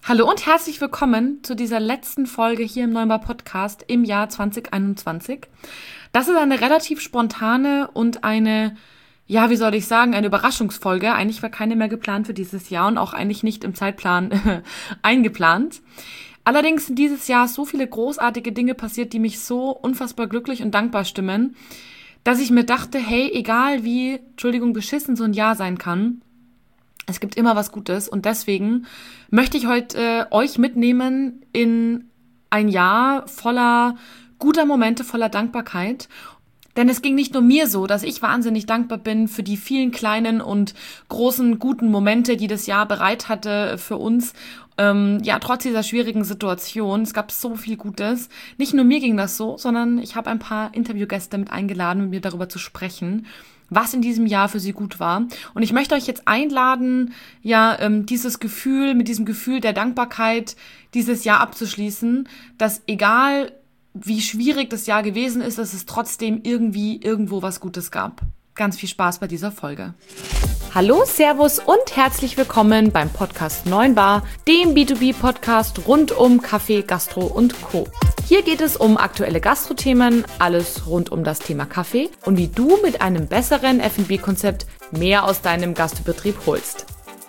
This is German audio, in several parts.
Hallo und herzlich willkommen zu dieser letzten Folge hier im Neumar Podcast im Jahr 2021. Das ist eine relativ spontane und eine Überraschungsfolge. Eigentlich war keine mehr geplant für dieses Jahr und auch eigentlich nicht im Zeitplan eingeplant. Allerdings sind dieses Jahr so viele großartige Dinge passiert, die mich so unfassbar glücklich und dankbar stimmen, dass ich mir dachte, hey, egal wie, beschissen so ein Jahr sein kann, es gibt immer was Gutes und deswegen möchte ich heute euch mitnehmen in ein Jahr voller guter Momente, voller Dankbarkeit. Denn es ging nicht nur mir so, dass ich wahnsinnig dankbar bin für die vielen kleinen und großen guten Momente, die das Jahr bereit hatte für uns. Trotz dieser schwierigen Situation. Es gab so viel Gutes. Nicht nur mir ging das so, sondern ich habe ein paar Interviewgäste mit eingeladen, mit mir darüber zu sprechen, was in diesem Jahr für sie gut war. Und ich möchte euch jetzt einladen, mit diesem Gefühl der Dankbarkeit dieses Jahr abzuschließen, dass egal wie schwierig das Jahr gewesen ist, dass es trotzdem irgendwo was Gutes gab. Ganz viel Spaß bei dieser Folge. Hallo, Servus und herzlich willkommen beim Podcast 9 Bar, dem B2B-Podcast rund um Kaffee, Gastro und Co. Hier geht es um aktuelle Gastrothemen, alles rund um das Thema Kaffee und wie du mit einem besseren F&B-Konzept mehr aus deinem Gastbetrieb holst.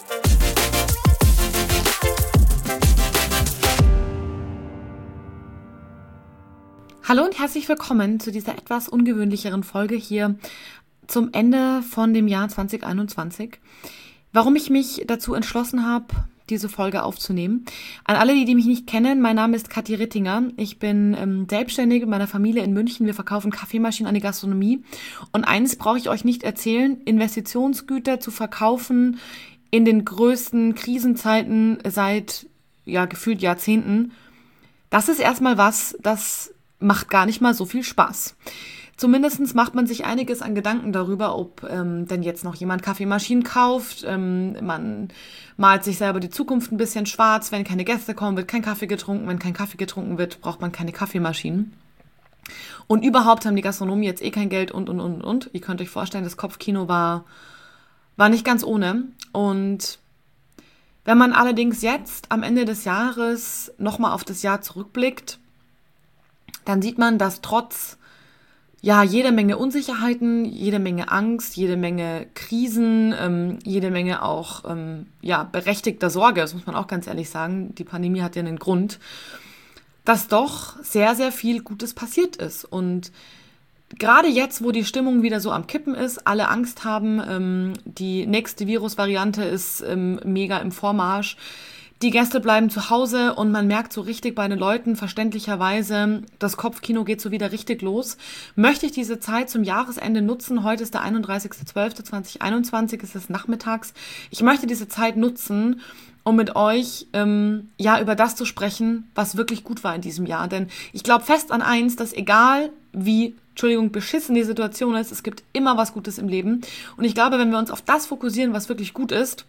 Hallo und herzlich willkommen zu dieser etwas ungewöhnlicheren Folge hier zum Ende von dem Jahr 2021. Warum ich mich dazu entschlossen habe, diese Folge aufzunehmen. An alle, die mich nicht kennen, mein Name ist Kathi Rittinger. Ich bin selbstständig mit meiner Familie in München. Wir verkaufen Kaffeemaschinen an die Gastronomie. Und eines brauche ich euch nicht erzählen, Investitionsgüter zu verkaufen in den größten Krisenzeiten seit gefühlt Jahrzehnten, das ist erstmal das macht gar nicht mal so viel Spaß. Zumindest macht man sich einiges an Gedanken darüber, ob denn jetzt noch jemand Kaffeemaschinen kauft. Man malt sich selber die Zukunft ein bisschen schwarz. Wenn keine Gäste kommen, wird kein Kaffee getrunken. Wenn kein Kaffee getrunken wird, braucht man keine Kaffeemaschinen. Und überhaupt haben die Gastronomen jetzt kein Geld und. Ihr könnt euch vorstellen, das Kopfkino war nicht ganz ohne. Und wenn man allerdings jetzt am Ende des Jahres nochmal auf das Jahr zurückblickt, dann sieht man, dass trotz jede Menge Unsicherheiten, jede Menge Angst, jede Menge Krisen, jede Menge auch berechtigter Sorge, das muss man auch ganz ehrlich sagen, die Pandemie hat ja einen Grund, dass doch sehr, sehr viel Gutes passiert ist. Und gerade jetzt, wo die Stimmung wieder so am Kippen ist, alle Angst haben, die nächste Virusvariante ist mega im Vormarsch, die Gäste bleiben zu Hause und man merkt so richtig bei den Leuten verständlicherweise, das Kopfkino geht so wieder richtig los. Möchte ich diese Zeit zum Jahresende nutzen? Heute ist der 31.12.2021, es ist nachmittags. Ich möchte diese Zeit nutzen, um mit euch über das zu sprechen, was wirklich gut war in diesem Jahr. Denn ich glaube fest an eins, dass egal wie beschissen die Situation ist, es gibt immer was Gutes im Leben. Und ich glaube, wenn wir uns auf das fokussieren, was wirklich gut ist,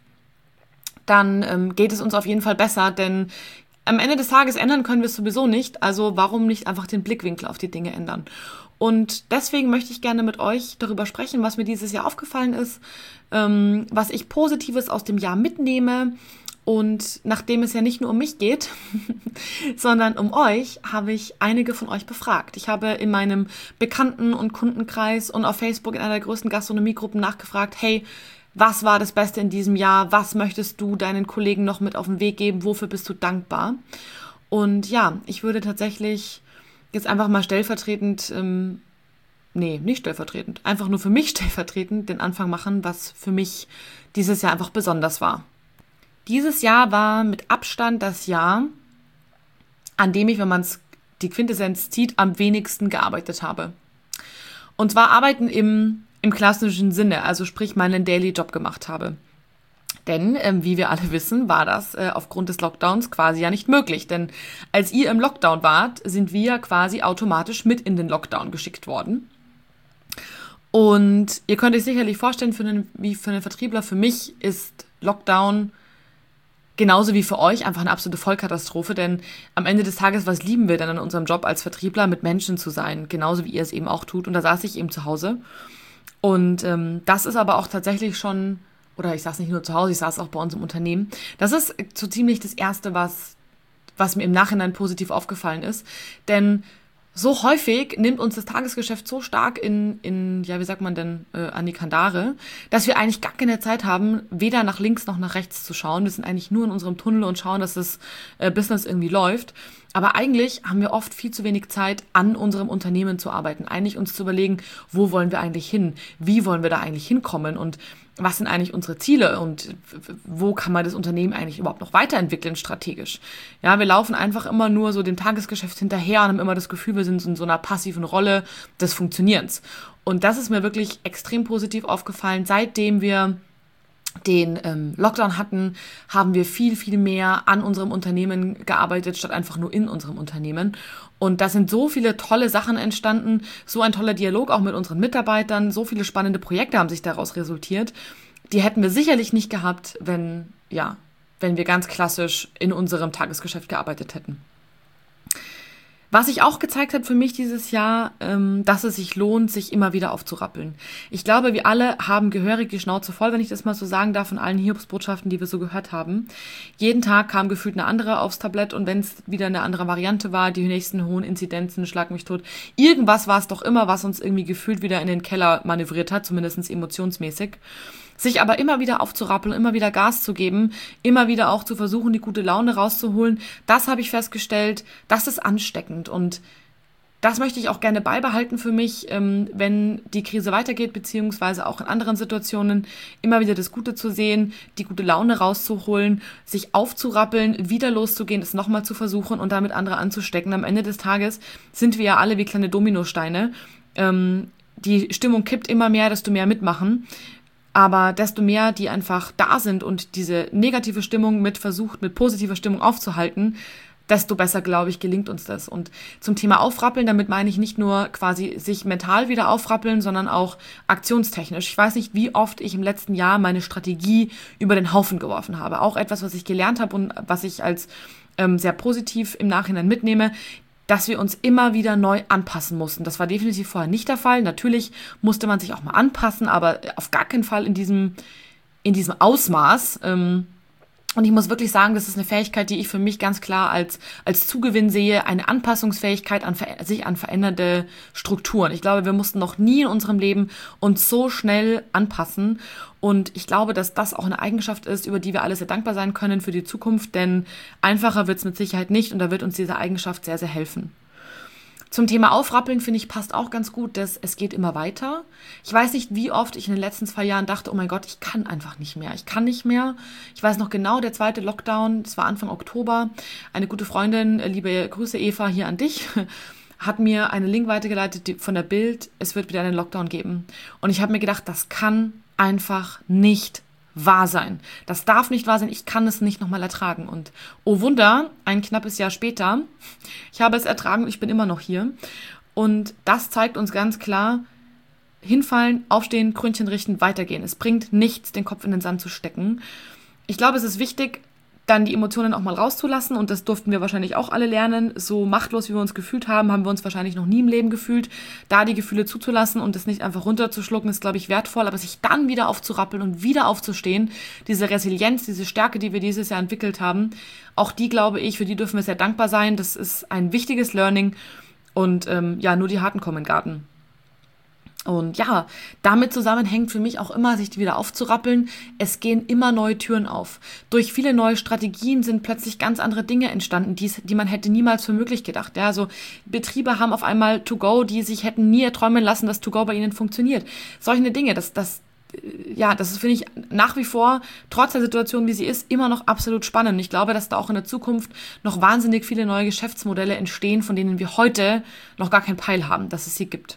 dann geht es uns auf jeden Fall besser, denn am Ende des Tages ändern können wir es sowieso nicht, also warum nicht einfach den Blickwinkel auf die Dinge ändern? Und deswegen möchte ich gerne mit euch darüber sprechen, was mir dieses Jahr aufgefallen ist, was ich Positives aus dem Jahr mitnehme. Und nachdem es ja nicht nur um mich geht, sondern um euch, habe ich einige von euch befragt. Ich habe in meinem Bekannten- und Kundenkreis und auf Facebook in einer der größten Gastronomiegruppen nachgefragt, hey, was war das Beste in diesem Jahr? Was möchtest du deinen Kollegen noch mit auf den Weg geben? Wofür bist du dankbar? Und ich würde tatsächlich jetzt einfach mal einfach nur für mich stellvertretend den Anfang machen, was für mich dieses Jahr einfach besonders war. Dieses Jahr war mit Abstand das Jahr, an dem ich, wenn man es die Quintessenz zieht, am wenigsten gearbeitet habe. Und zwar arbeiten im klassischen Sinne, also sprich meinen Daily Job gemacht habe. Denn, wie wir alle wissen, war das aufgrund des Lockdowns quasi ja nicht möglich. Denn als ihr im Lockdown wart, sind wir quasi automatisch mit in den Lockdown geschickt worden. Und ihr könnt euch sicherlich vorstellen, für einen Vertriebler, für mich ist Lockdown genauso wie für euch einfach eine absolute Vollkatastrophe, denn am Ende des Tages, was lieben wir denn an unserem Job als Vertriebler, mit Menschen zu sein, genauso wie ihr es eben auch tut. Und da saß ich eben zu Hause. Und das ist aber auch tatsächlich schon oder ich saß nicht nur zu Hause, ich saß auch bei uns im Unternehmen. Das ist so ziemlich das Erste, was mir im Nachhinein positiv aufgefallen ist. Denn so häufig nimmt uns das Tagesgeschäft so stark wie sagt man denn, an die Kandare, dass wir eigentlich gar keine Zeit haben, weder nach links noch nach rechts zu schauen. Wir sind eigentlich nur in unserem Tunnel und schauen, dass das Business irgendwie läuft. Aber eigentlich haben wir oft viel zu wenig Zeit, an unserem Unternehmen zu arbeiten. Eigentlich uns zu überlegen, wo wollen wir eigentlich hin? Wie wollen wir da eigentlich hinkommen? Und was sind eigentlich unsere Ziele? Und wo kann man das Unternehmen eigentlich überhaupt noch weiterentwickeln strategisch? Ja, wir laufen einfach immer nur so dem Tagesgeschäft hinterher und haben immer das Gefühl, wir sind in so einer passiven Rolle des Funktionierens. Und das ist mir wirklich extrem positiv aufgefallen. Seitdem wir den Lockdown hatten, haben wir viel, viel mehr an unserem Unternehmen gearbeitet, statt einfach nur in unserem Unternehmen. Und da sind so viele tolle Sachen entstanden, so ein toller Dialog auch mit unseren Mitarbeitern, so viele spannende Projekte haben sich daraus resultiert. Die hätten wir sicherlich nicht gehabt, wenn wir ganz klassisch in unserem Tagesgeschäft gearbeitet hätten. Was sich auch gezeigt hat für mich dieses Jahr, dass es sich lohnt, sich immer wieder aufzurappeln. Ich glaube, wir alle haben gehörig die Schnauze voll, wenn ich das mal so sagen darf, von allen Hiobsbotschaften, die wir so gehört haben. Jeden Tag kam gefühlt eine andere aufs Tablett und wenn es wieder eine andere Variante war, die nächsten hohen Inzidenzen, schlag mich tot, irgendwas war es doch immer, was uns irgendwie gefühlt wieder in den Keller manövriert hat, zumindest emotionsmäßig. Sich aber immer wieder aufzurappeln, immer wieder Gas zu geben, immer wieder auch zu versuchen, die gute Laune rauszuholen, das habe ich festgestellt, das ist ansteckend und das möchte ich auch gerne beibehalten für mich, wenn die Krise weitergeht, beziehungsweise auch in anderen Situationen, immer wieder das Gute zu sehen, die gute Laune rauszuholen, sich aufzurappeln, wieder loszugehen, es nochmal zu versuchen und damit andere anzustecken. Am Ende des Tages sind wir ja alle wie kleine Dominosteine. Die Stimmung kippt immer mehr, desto mehr mitmachen. Aber desto mehr die einfach da sind und diese negative Stimmung mit positiver Stimmung aufzuhalten, desto besser, glaube ich, gelingt uns das. Und zum Thema Aufrappeln, damit meine ich nicht nur quasi sich mental wieder aufrappeln, sondern auch aktionstechnisch. Ich weiß nicht, wie oft ich im letzten Jahr meine Strategie über den Haufen geworfen habe. Auch etwas, was ich gelernt habe und was ich als sehr positiv im Nachhinein mitnehme, dass wir uns immer wieder neu anpassen mussten. Das war definitiv vorher nicht der Fall. Natürlich musste man sich auch mal anpassen, aber auf gar keinen Fall in diesem Ausmaß. Und ich muss wirklich sagen, das ist eine Fähigkeit, die ich für mich ganz klar als Zugewinn sehe, eine Anpassungsfähigkeit an veränderte Strukturen. Ich glaube, wir mussten noch nie in unserem Leben uns so schnell anpassen. Und ich glaube, dass das auch eine Eigenschaft ist, über die wir alle sehr dankbar sein können für die Zukunft, denn einfacher wird es mit Sicherheit nicht und da wird uns diese Eigenschaft sehr, sehr helfen. Zum Thema Aufrappeln, finde ich, passt auch ganz gut, dass es geht immer weiter. Ich weiß nicht, wie oft ich in den letzten 2 Jahren dachte, oh mein Gott, ich kann einfach nicht mehr. Ich kann nicht mehr. Ich weiß noch genau, der zweite Lockdown, das war Anfang Oktober. Eine gute Freundin, liebe Grüße Eva, hier an dich, hat mir einen Link weitergeleitet von der Bild, es wird wieder einen Lockdown geben. Und ich habe mir gedacht, das kann einfach nicht wahr sein. Das darf nicht wahr sein, ich kann es nicht nochmal ertragen. Und oh Wunder, ein knappes Jahr später, ich habe es ertragen und ich bin immer noch hier. Und das zeigt uns ganz klar, hinfallen, aufstehen, Krönchen richten, weitergehen. Es bringt nichts, den Kopf in den Sand zu stecken. Ich glaube, es ist wichtig, dann die Emotionen auch mal rauszulassen und das durften wir wahrscheinlich auch alle lernen. So machtlos, wie wir uns gefühlt haben, haben wir uns wahrscheinlich noch nie im Leben gefühlt. Da die Gefühle zuzulassen und es nicht einfach runterzuschlucken, ist, glaube ich, wertvoll, aber sich dann wieder aufzurappeln und wieder aufzustehen, diese Resilienz, diese Stärke, die wir dieses Jahr entwickelt haben, auch die, glaube ich, für die dürfen wir sehr dankbar sein. Das ist ein wichtiges Learning und nur die Harten kommen in den Garten. Und ja, damit zusammenhängt für mich auch immer, sich wieder aufzurappeln. Es gehen immer neue Türen auf. Durch viele neue Strategien sind plötzlich ganz andere Dinge entstanden, die man hätte niemals für möglich gedacht. Ja, also Betriebe haben auf einmal To-Go, die sich hätten nie erträumen lassen, dass To-Go bei ihnen funktioniert. Solche Dinge, das ist, finde ich, nach wie vor, trotz der Situation, wie sie ist, immer noch absolut spannend. Und ich glaube, dass da auch in der Zukunft noch wahnsinnig viele neue Geschäftsmodelle entstehen, von denen wir heute noch gar keinen Peil haben, dass es sie gibt.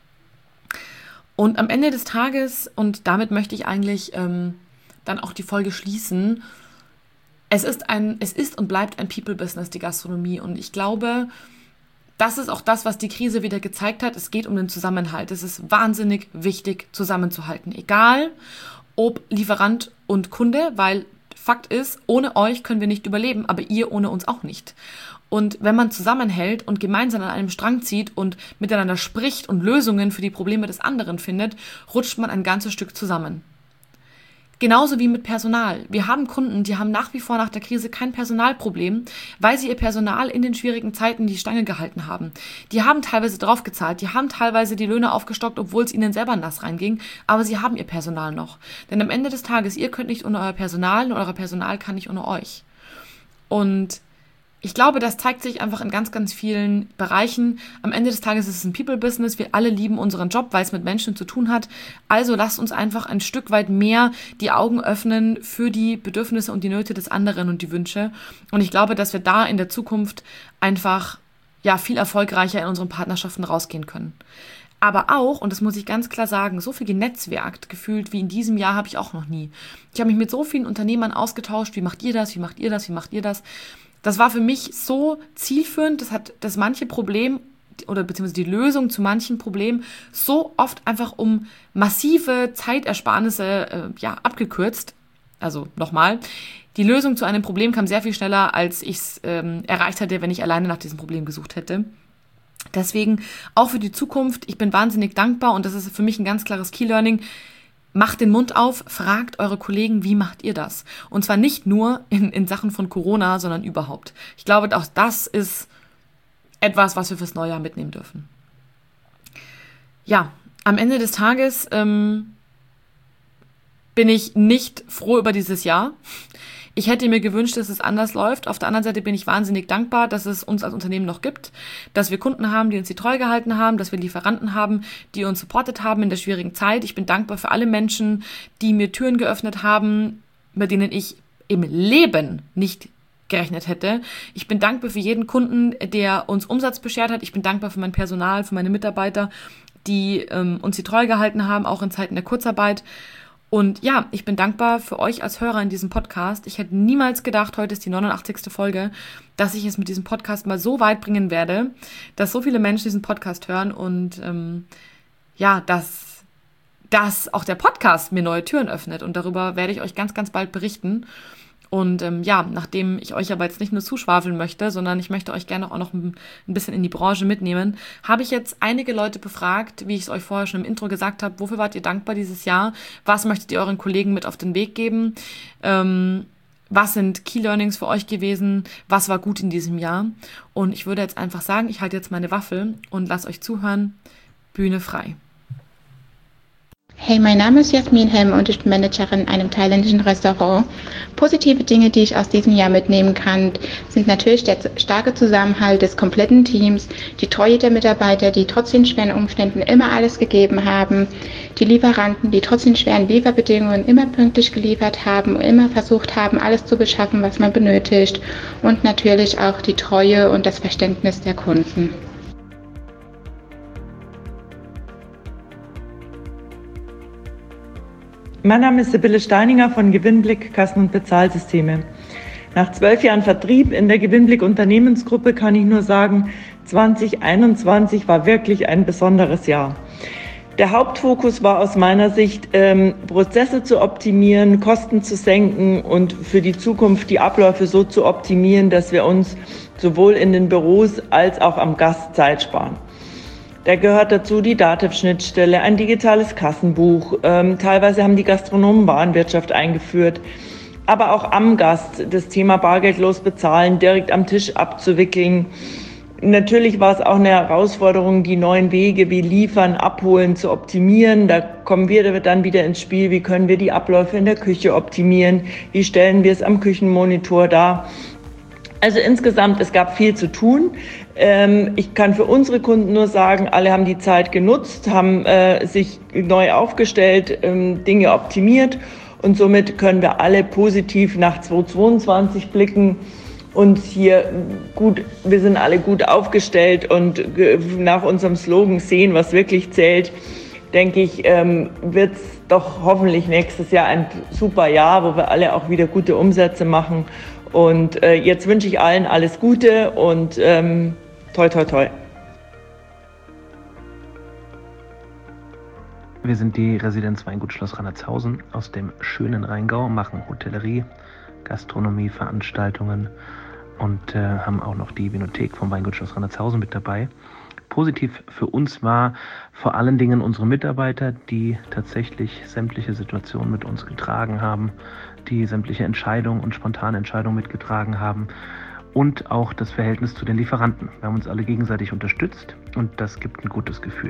Und am Ende des Tages, und damit möchte ich eigentlich dann auch die Folge schließen, es ist und bleibt ein People-Business, die Gastronomie. Und ich glaube, das ist auch das, was die Krise wieder gezeigt hat. Es geht um den Zusammenhalt. Es ist wahnsinnig wichtig, zusammenzuhalten. Egal, ob Lieferant und Kunde, weil Fakt ist, ohne euch können wir nicht überleben, aber ihr ohne uns auch nicht. Und wenn man zusammenhält und gemeinsam an einem Strang zieht und miteinander spricht und Lösungen für die Probleme des anderen findet, rutscht man ein ganzes Stück zusammen. Genauso wie mit Personal. Wir haben Kunden, die haben nach wie vor nach der Krise kein Personalproblem, weil sie ihr Personal in den schwierigen Zeiten die Stange gehalten haben. Die haben teilweise draufgezahlt, die haben teilweise die Löhne aufgestockt, obwohl es ihnen selber nass reinging, aber sie haben ihr Personal noch. Denn am Ende des Tages, ihr könnt nicht ohne euer Personal und euer Personal kann nicht ohne euch. Und ich glaube, das zeigt sich einfach in ganz, ganz vielen Bereichen. Am Ende des Tages ist es ein People-Business. Wir alle lieben unseren Job, weil es mit Menschen zu tun hat. Also lasst uns einfach ein Stück weit mehr die Augen öffnen für die Bedürfnisse und die Nöte des anderen und die Wünsche. Und ich glaube, dass wir da in der Zukunft einfach viel erfolgreicher in unseren Partnerschaften rausgehen können. Aber auch, und das muss ich ganz klar sagen, so viel genetzwerkt gefühlt wie in diesem Jahr habe ich auch noch nie. Ich habe mich mit so vielen Unternehmern ausgetauscht. Wie macht ihr das? Wie macht ihr das? Wie macht ihr das? Das war für mich so zielführend, dass manche Probleme oder beziehungsweise die Lösung zu manchen Problemen so oft einfach um massive Zeitersparnisse abgekürzt. Also nochmal, die Lösung zu einem Problem kam sehr viel schneller, als ich es erreicht hätte, wenn ich alleine nach diesem Problem gesucht hätte. Deswegen auch für die Zukunft, ich bin wahnsinnig dankbar und das ist für mich ein ganz klares Key-Learning. Macht den Mund auf, fragt eure Kollegen, wie macht ihr das? Und zwar nicht nur in Sachen von Corona, sondern überhaupt. Ich glaube, auch das ist etwas, was wir fürs neue Jahr mitnehmen dürfen. Ja, am Ende des Tages bin ich nicht froh über dieses Jahr. Ich hätte mir gewünscht, dass es anders läuft. Auf der anderen Seite bin ich wahnsinnig dankbar, dass es uns als Unternehmen noch gibt, dass wir Kunden haben, die uns die Treue gehalten haben, dass wir Lieferanten haben, die uns supportet haben in der schwierigen Zeit. Ich bin dankbar für alle Menschen, die mir Türen geöffnet haben, mit denen ich im Leben nicht gerechnet hätte. Ich bin dankbar für jeden Kunden, der uns Umsatz beschert hat. Ich bin dankbar für mein Personal, für meine Mitarbeiter, die uns die Treue gehalten haben, auch in Zeiten der Kurzarbeit. Und ja, ich bin dankbar für euch als Hörer in diesem Podcast. Ich hätte niemals gedacht, heute ist die 89. Folge, dass ich es mit diesem Podcast mal so weit bringen werde, dass so viele Menschen diesen Podcast hören und dass auch der Podcast mir neue Türen öffnet. Und darüber werde ich euch ganz, ganz bald berichten. Und nachdem ich euch aber jetzt nicht nur zuschwafeln möchte, sondern ich möchte euch gerne auch noch ein bisschen in die Branche mitnehmen, habe ich jetzt einige Leute befragt, wie ich es euch vorher schon im Intro gesagt habe, wofür wart ihr dankbar dieses Jahr? Was möchtet ihr euren Kollegen mit auf den Weg geben? Was sind Key Learnings für euch gewesen? Was war gut in diesem Jahr? Und ich würde jetzt einfach sagen, ich halte jetzt meine Waffel und lasse euch zuhören. Bühne frei. Hey, mein Name ist Jasmin Helm und ich bin Managerin in einem thailändischen Restaurant. Positive Dinge, die ich aus diesem Jahr mitnehmen kann, sind natürlich der starke Zusammenhalt des kompletten Teams, die Treue der Mitarbeiter, die trotz den schweren Umständen immer alles gegeben haben, die Lieferanten, die trotz den schweren Lieferbedingungen immer pünktlich geliefert haben und immer versucht haben, alles zu beschaffen, was man benötigt, und natürlich auch die Treue und das Verständnis der Kunden. Mein Name ist Sibylle Steininger von Gewinnblick Kassen- und Bezahlsysteme. Nach 12 Jahren Vertrieb in der Gewinnblick Unternehmensgruppe kann ich nur sagen, 2021 war wirklich ein besonderes Jahr. Der Hauptfokus war aus meiner Sicht, Prozesse zu optimieren, Kosten zu senken und für die Zukunft die Abläufe so zu optimieren, dass wir uns sowohl in den Büros als auch am Gast Zeit sparen. Da gehört dazu die Dativ-Schnittstelle, ein digitales Kassenbuch. Teilweise haben die Gastronomen Warenwirtschaft eingeführt. Aber auch am Gast das Thema bargeldlos bezahlen, direkt am Tisch abzuwickeln. Natürlich war es auch eine Herausforderung, die neuen Wege wie Liefern, Abholen zu optimieren. Da kommen wir dann wieder ins Spiel. Wie können wir die Abläufe in der Küche optimieren? Wie stellen wir es am Küchenmonitor dar? Also insgesamt, es gab viel zu tun. Ich kann für unsere Kunden nur sagen, alle haben die Zeit genutzt, haben sich neu aufgestellt, Dinge optimiert und somit können wir alle positiv nach 2022 blicken und hier wir sind alle gut aufgestellt und nach unserem Slogan sehen, was wirklich zählt, denke ich, wird es doch hoffentlich nächstes Jahr ein super Jahr, wo wir alle auch wieder gute Umsätze machen. Und jetzt wünsche ich allen alles Gute und toi, toi, toi. Wir sind die Residenz Weingut Schloss Rannertshausen aus dem schönen Rheingau, machen Hotellerie, Gastronomie, Veranstaltungen und haben auch noch die Vinothek vom Weingut Schloss Rannertshausen mit dabei. Positiv für uns war vor allen Dingen unsere Mitarbeiter, die tatsächlich sämtliche Situationen mit uns getragen haben, die sämtliche Entscheidungen und spontane Entscheidungen mitgetragen haben und auch das Verhältnis zu den Lieferanten. Wir haben uns alle gegenseitig unterstützt und das gibt ein gutes Gefühl.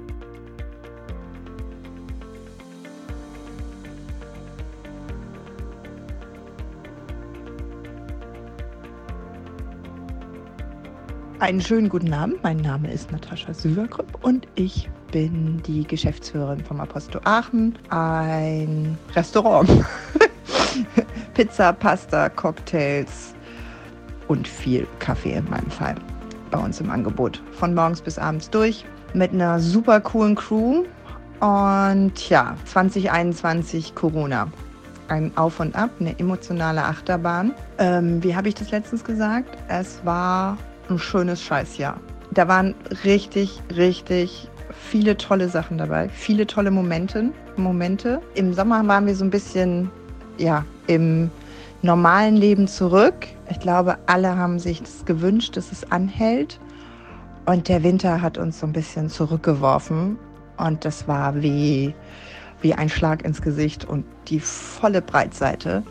Einen schönen guten Abend, mein Name ist Natascha Süvergrüpp und ich bin die Geschäftsführerin vom Aposto Aachen, ein Restaurant. Pizza, Pasta, Cocktails und viel Kaffee in meinem Fall bei uns im Angebot. Von morgens bis abends durch mit einer super coolen Crew und ja, 2021 Corona. Ein Auf und Ab, eine emotionale Achterbahn. Wie habe ich das letztens gesagt? Es war ein schönes Scheißjahr. Da waren richtig viele tolle Sachen dabei, viele tolle Momente. Im Sommer waren wir so ein bisschen, im normalen Leben zurück. Ich glaube, alle haben sich das gewünscht, dass es anhält. Und der Winter hat uns so ein bisschen zurückgeworfen. Und das war wie ein Schlag ins Gesicht und die volle Breitseite.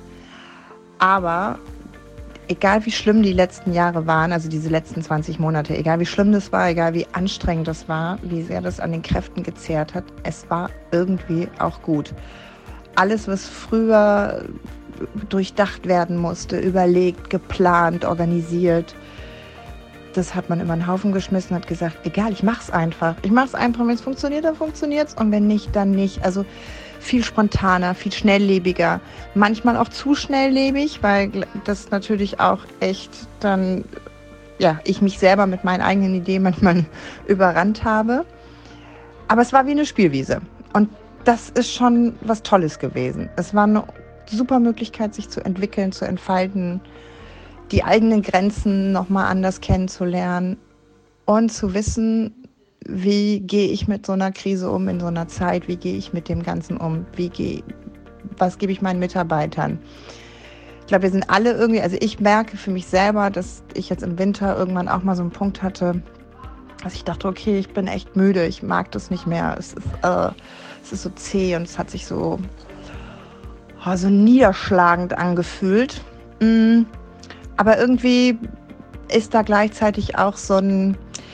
Aber egal wie schlimm die letzten Jahre waren, also diese letzten 20 Monate, egal wie schlimm das war, egal wie anstrengend das war, wie sehr das an den Kräften gezehrt hat, es war irgendwie auch gut. Alles, was früher durchdacht werden musste, überlegt, geplant, organisiert, das hat man immer in den Haufen geschmissen und hat gesagt, egal, ich mach's einfach. Wenn es funktioniert, dann funktioniert's und wenn nicht, dann nicht. Also viel spontaner, viel schnelllebiger, manchmal auch zu schnelllebig, weil das natürlich auch echt dann, ich mich selber mit meinen eigenen Ideen manchmal überrannt habe. Aber es war wie eine Spielwiese und das ist schon was Tolles gewesen. Es war eine super Möglichkeit, sich zu entwickeln, zu entfalten, die eigenen Grenzen nochmal anders kennenzulernen und zu wissen, wie gehe ich mit so einer Krise um in so einer Zeit, wie gehe ich mit dem Ganzen um, was gebe ich meinen Mitarbeitern. Ich glaube, wir sind alle irgendwie, also ich merke für mich selber, dass ich jetzt im Winter irgendwann auch mal so einen Punkt hatte, dass ich dachte, okay, ich bin echt müde, ich mag das nicht mehr, es ist so zäh und es hat sich so niederschlagend angefühlt. Aber irgendwie ist da gleichzeitig auch so ein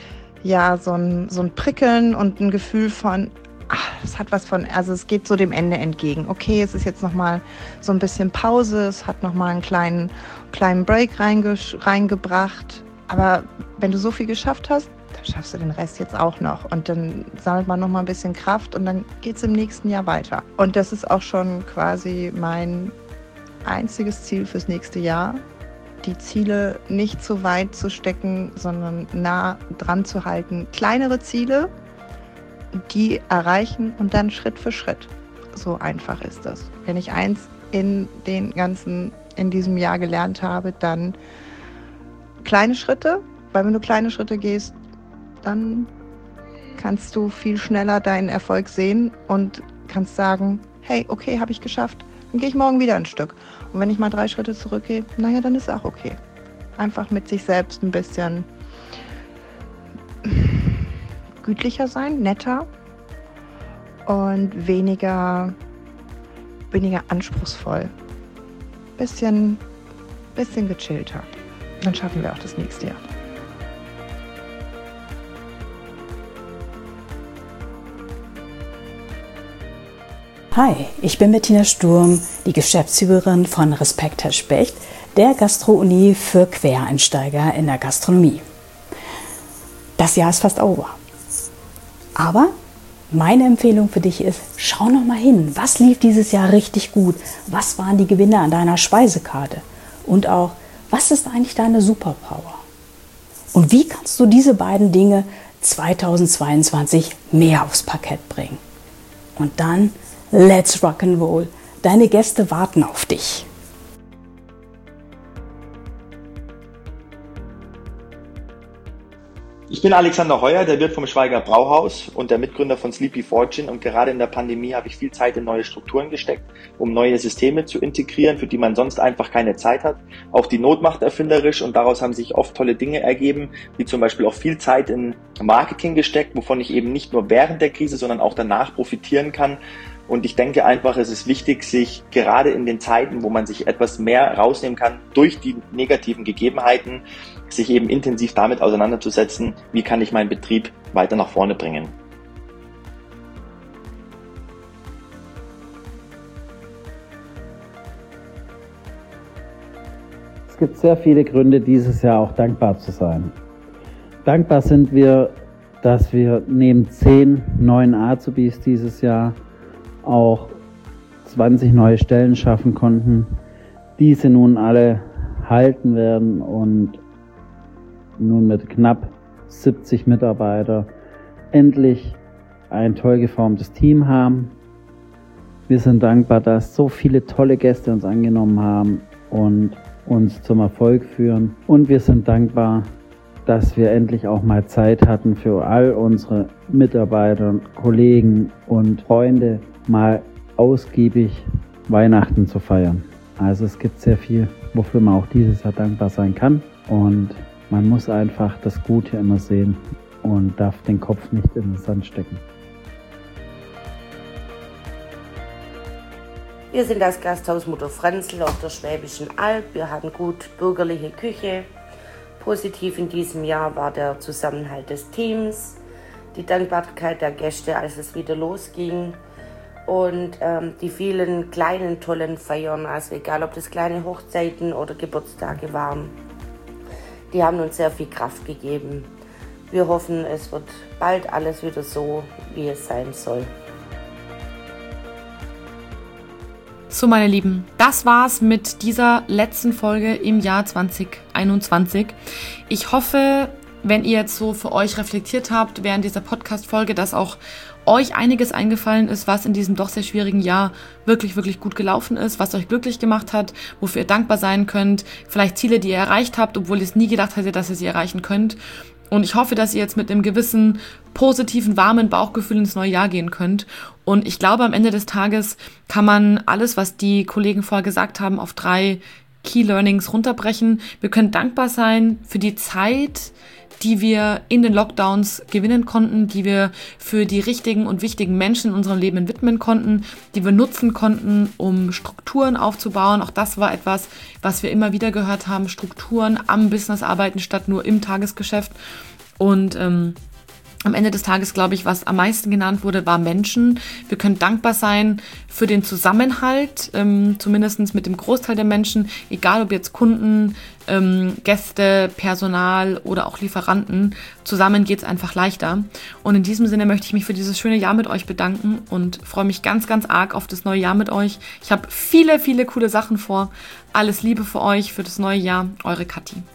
Prickeln und ein Gefühl von, es hat was von, also es geht so dem Ende entgegen. Okay, es ist jetzt nochmal so ein bisschen Pause, es hat nochmal einen kleinen Break reingebracht. Aber wenn du so viel geschafft hast, dann schaffst du den Rest jetzt auch noch. Und dann sammelt man nochmal ein bisschen Kraft und dann geht es im nächsten Jahr weiter. Und das ist auch schon quasi mein einziges Ziel fürs nächste Jahr. Die Ziele nicht zu weit zu stecken, sondern nah dran zu halten. Kleinere Ziele, die erreichen und dann Schritt für Schritt. So einfach ist das. Wenn ich eins in diesem Jahr gelernt habe, dann kleine Schritte, weil wenn du kleine Schritte gehst, dann kannst du viel schneller deinen Erfolg sehen und kannst sagen, hey, okay, habe ich geschafft. Dann gehe ich morgen wieder ein Stück. Und wenn ich mal 3 Schritte zurückgehe, dann ist auch okay. Einfach mit sich selbst ein bisschen gütlicher sein, netter und weniger anspruchsvoll. Bisschen gechillter. Dann schaffen wir auch das nächste Jahr. Hi, ich bin Bettina Sturm, die Geschäftsführerin von Respekt Herr Specht, der Gastro-Uni für Quereinsteiger in der Gastronomie. Das Jahr ist fast over. Aber meine Empfehlung für dich ist, schau noch mal hin, was lief dieses Jahr richtig gut? Was waren die Gewinne an deiner Speisekarte? Und auch, was ist eigentlich deine Superpower? Und wie kannst du diese beiden Dinge 2022 mehr aufs Parkett bringen? Und dann let's rock'n'roll. Deine Gäste warten auf dich. Ich bin Alexander Heuer, der Wirt vom Schweiger Brauhaus und der Mitgründer von Sleepy Fortune, und gerade in der Pandemie habe ich viel Zeit in neue Strukturen gesteckt, um neue Systeme zu integrieren, für die man sonst einfach keine Zeit hat. Auch die Not macht erfinderisch, und daraus haben sich oft tolle Dinge ergeben, wie zum Beispiel auch viel Zeit in Marketing gesteckt, wovon ich eben nicht nur während der Krise, sondern auch danach profitieren kann. Und ich denke einfach, es ist wichtig, sich gerade in den Zeiten, wo man sich etwas mehr rausnehmen kann durch die negativen Gegebenheiten, sich eben intensiv damit auseinanderzusetzen, wie kann ich meinen Betrieb weiter nach vorne bringen. Es gibt sehr viele Gründe, dieses Jahr auch dankbar zu sein. Dankbar sind wir, dass wir neben 10 neuen Azubis dieses Jahr auch 20 neue Stellen schaffen konnten. Diese nun alle halten werden und nun mit knapp 70 Mitarbeitern endlich ein toll geformtes Team haben. Wir sind dankbar, dass so viele tolle Gäste uns angenommen haben und uns zum Erfolg führen. Und wir sind dankbar, dass wir endlich auch mal Zeit hatten für all unsere Mitarbeiter, Kollegen und Freunde, mal ausgiebig Weihnachten zu feiern. Also es gibt sehr viel, wofür man auch dieses Jahr dankbar sein kann, und man muss einfach das Gute immer sehen und darf den Kopf nicht in den Sand stecken. Wir sind das Gasthaus Mutter Franzl auf der Schwäbischen Alb. Wir haben gut bürgerliche Küche. Positiv in diesem Jahr war der Zusammenhalt des Teams, die Dankbarkeit der Gäste, als es wieder losging, und die vielen kleinen tollen Feiern, also egal ob das kleine Hochzeiten oder Geburtstage waren, die haben uns sehr viel Kraft gegeben. Wir hoffen, es wird bald alles wieder so, wie es sein soll. So, meine Lieben, das war's mit dieser letzten Folge im Jahr 2021. Ich hoffe, wenn ihr jetzt so für euch reflektiert habt während dieser Podcast-Folge, dass auch euch einiges eingefallen ist, was in diesem doch sehr schwierigen Jahr wirklich, wirklich gut gelaufen ist, was euch glücklich gemacht hat, wofür ihr dankbar sein könnt, vielleicht Ziele, die ihr erreicht habt, obwohl ihr es nie gedacht hättet, dass ihr sie erreichen könnt. Und ich hoffe, dass ihr jetzt mit einem gewissen positiven, warmen Bauchgefühl ins neue Jahr gehen könnt. Und ich glaube, am Ende des Tages kann man alles, was die Kollegen vorher gesagt haben, auf 3 Key Learnings runterbrechen. Wir können dankbar sein für die Zeit, die wir in den Lockdowns gewinnen konnten, die wir für die richtigen und wichtigen Menschen in unserem Leben widmen konnten, die wir nutzen konnten, um Strukturen aufzubauen. Auch das war etwas, was wir immer wieder gehört haben: Strukturen am Business arbeiten statt nur im Tagesgeschäft. Und am Ende des Tages, glaube ich, was am meisten genannt wurde, war Menschen. Wir können dankbar sein für den Zusammenhalt, zumindest mit dem Großteil der Menschen, egal ob jetzt Kunden, Gäste, Personal oder auch Lieferanten. Zusammen geht's einfach leichter. Und in diesem Sinne möchte ich mich für dieses schöne Jahr mit euch bedanken und freue mich ganz, ganz arg auf das neue Jahr mit euch. Ich habe viele, viele coole Sachen vor. Alles Liebe für euch für das neue Jahr. Eure Kathi.